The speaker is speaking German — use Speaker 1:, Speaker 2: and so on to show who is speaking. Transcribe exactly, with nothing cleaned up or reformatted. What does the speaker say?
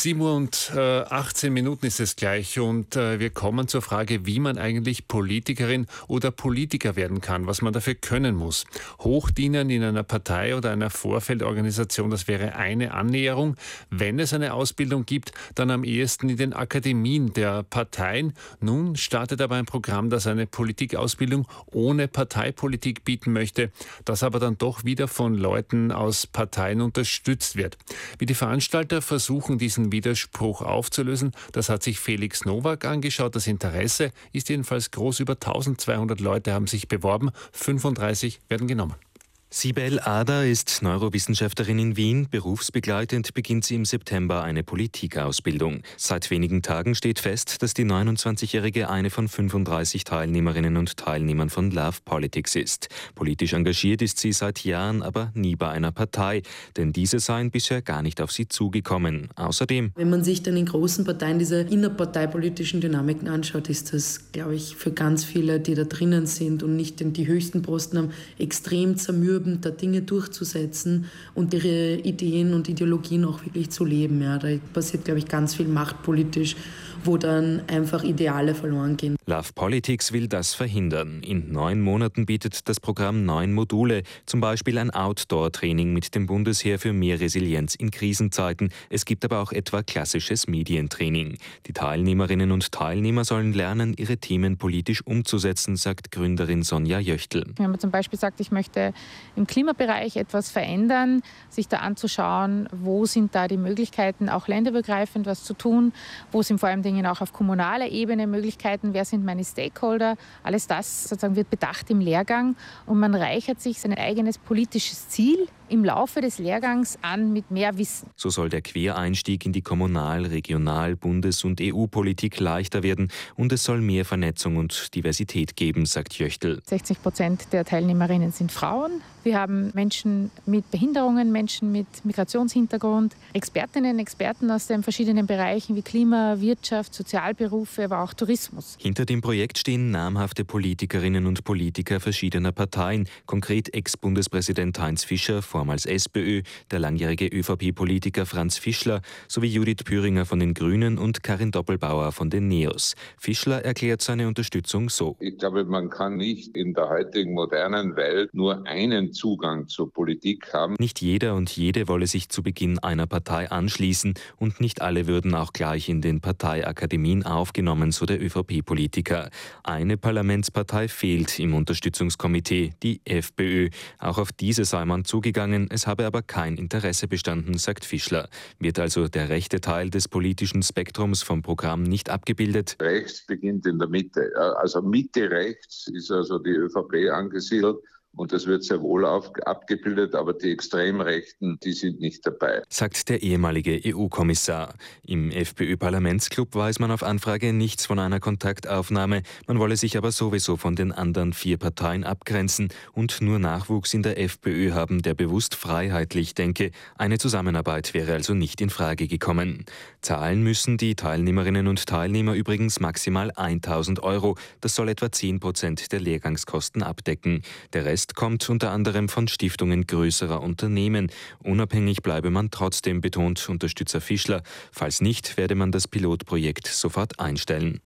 Speaker 1: sieben Uhr und äh, achtzehn Minuten ist es gleich und äh, wir kommen zur Frage, wie man eigentlich Politikerin oder Politiker werden kann, was man dafür können muss. Hochdienen in einer Partei oder einer Vorfeldorganisation, das wäre eine Annäherung. Wenn es eine Ausbildung gibt, dann am ehesten in den Akademien der Parteien. Nun startet aber ein Programm, das eine Politikausbildung ohne Parteipolitik bieten möchte, das aber dann doch wieder von Leuten aus Parteien unterstützt wird. Wie die Veranstalter versuchen, diesen Widerspruch aufzulösen, das hat sich Felix Nowak angeschaut. Das Interesse ist jedenfalls groß. Über eintausendzweihundert Leute haben sich beworben, fünfunddreißig werden genommen.
Speaker 2: Sibel Ader ist Neurowissenschaftlerin in Wien. Berufsbegleitend beginnt sie im September eine Politikausbildung. Seit wenigen Tagen steht fest, dass die neunundzwanzigjährige eine von fünfunddreißig Teilnehmerinnen und Teilnehmern von Love Politics ist. Politisch engagiert ist sie seit Jahren, aber nie bei einer Partei, denn diese seien bisher gar nicht auf sie zugekommen. Außerdem:
Speaker 3: Wenn man sich dann in großen Parteien diese innerparteipolitischen Dynamiken anschaut, ist das, glaube ich, für ganz viele, die da drinnen sind und nicht die höchsten Posten haben, extrem zermürbend, da Dinge durchzusetzen und ihre Ideen und Ideologien auch wirklich zu leben. Ja, da passiert, glaube ich, ganz viel machtpolitisch, wo dann einfach Ideale verloren gehen.
Speaker 2: Love Politics will das verhindern. In neun Monaten bietet das Programm neun Module, zum Beispiel ein Outdoor-Training mit dem Bundesheer für mehr Resilienz in Krisenzeiten. Es gibt aber auch etwa klassisches Medientraining. Die Teilnehmerinnen und Teilnehmer sollen lernen, ihre Themen politisch umzusetzen, sagt Gründerin Sonja Jöchtl.
Speaker 4: Wenn man zum Beispiel sagt, ich möchte im Klimabereich etwas verändern, sich da anzuschauen, wo sind da die Möglichkeiten, auch länderübergreifend was zu tun, wo sind vor allem Dingen auch auf kommunaler Ebene Möglichkeiten, wer sind meine Stakeholder, alles das sozusagen wird bedacht im Lehrgang und man reichert sich sein eigenes politisches Ziel im Laufe des Lehrgangs an mit mehr Wissen.
Speaker 2: So soll der Quereinstieg in die Kommunal-, Regional-, Bundes- und E U-Politik leichter werden und es soll mehr Vernetzung und Diversität geben, sagt Jöchtl.
Speaker 4: sechzig Prozent der Teilnehmerinnen sind Frauen. Wir haben Menschen mit Behinderungen, Menschen mit Migrationshintergrund, Expertinnen, Experten aus den verschiedenen Bereichen wie Klima, Wirtschaft, Sozialberufe, aber auch Tourismus.
Speaker 2: Hinter dem Projekt stehen namhafte Politikerinnen und Politiker verschiedener Parteien, konkret Ex-Bundespräsident Heinz Fischer, vormals SPÖ, der langjährige ÖVP-Politiker Franz Fischler sowie Judith Püringer von den Grünen und Karin Doppelbauer von den NEOS. Fischler erklärt seine Unterstützung so:
Speaker 5: Ich glaube, man kann nicht in der heutigen modernen Welt nur einen Zugang zur Politik haben.
Speaker 2: Nicht jeder und jede wolle sich zu Beginn einer Partei anschließen und nicht alle würden auch gleich in den Parteiakademien aufgenommen, so der ÖVP-Politiker. Eine Parlamentspartei fehlt im Unterstützungskomitee, die FPÖ. Auch auf diese sei man zugegangen, es habe aber kein Interesse bestanden, sagt Fischler. Wird also der rechte Teil des politischen Spektrums vom Programm nicht abgebildet?
Speaker 5: Rechts beginnt in der Mitte. Also Mitte rechts ist also die ÖVP angesiedelt. Und das wird sehr wohl auf, abgebildet, aber die Extremrechten, die sind nicht dabei,
Speaker 2: sagt der ehemalige E U-Kommissar. Im FPÖ-Parlamentsclub weiß man auf Anfrage nichts von einer Kontaktaufnahme. Man wolle sich aber sowieso von den anderen vier Parteien abgrenzen und nur Nachwuchs in der FPÖ haben, der bewusst freiheitlich denke. Eine Zusammenarbeit wäre also nicht in Frage gekommen. Zahlen müssen die Teilnehmerinnen und Teilnehmer übrigens maximal eintausend Euro. Das soll etwa zehn Prozent der Lehrgangskosten abdecken. Der Rest kommt unter anderem von Stiftungen größerer Unternehmen. Unabhängig bleibe man trotzdem, betont Unterstützer Fischler. Falls nicht, werde man das Pilotprojekt sofort einstellen.